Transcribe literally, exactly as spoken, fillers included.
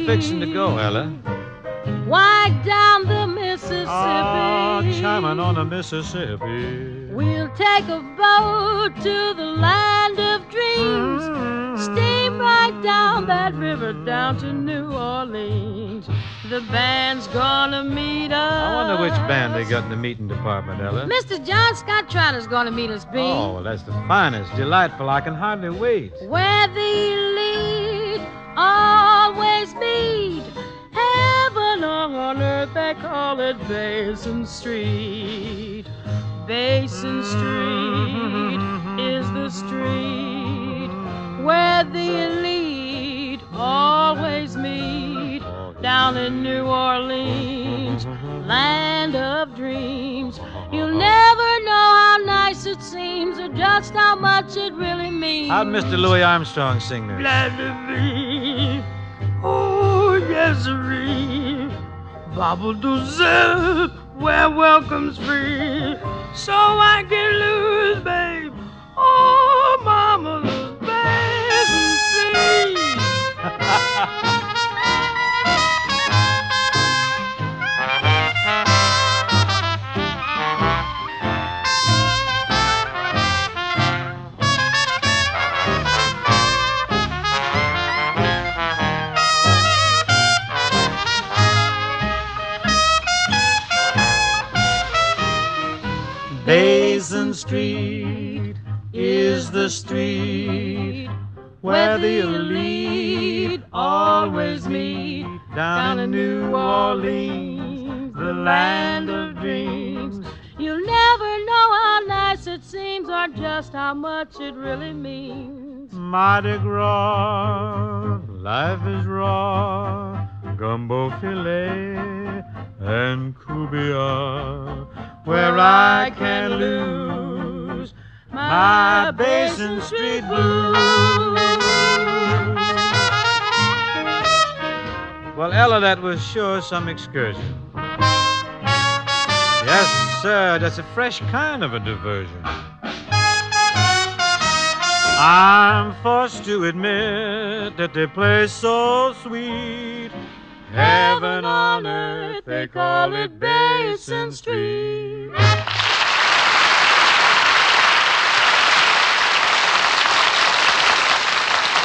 fixing to go, Ella? Why, down the Mississippi. Ah, chiming on the Mississippi. We'll take a boat to the land of dreams. Steam right down that river down to New Orleans. The band's gonna meet us. I wonder which band they got in the meeting department, Ella. Mister John Scott Trotter's gonna meet us, B. Oh, well, that's the finest. Delightful. I can hardly wait. Where the elite always meet. Heaven on earth, they call it Basin Street. Basin Street is the street where the elite always meet. Down in New Orleans, land of dreams. You'll never know how nice it seems or just how much it really means. How'd Mister Louis Armstrong sing this? Glad to be, oh yes, sirree. Bobble do zip, where welcome's free. So I can lose, babe. Oh, mama's Basin Street. Basin Street is the street where the elite always meet. Down in New Orleans, the land of dreams. You'll never know how nice it seems or just how much it really means. Mardi Gras, life is raw, gumbo filet and cubia, where I can lose my Basin Street blues. Well, Ella, that was sure some excursion. Yes, sir, that's a fresh kind of a diversion. I'm forced to admit that they play so sweet. Heaven on earth, they call it Basin Street.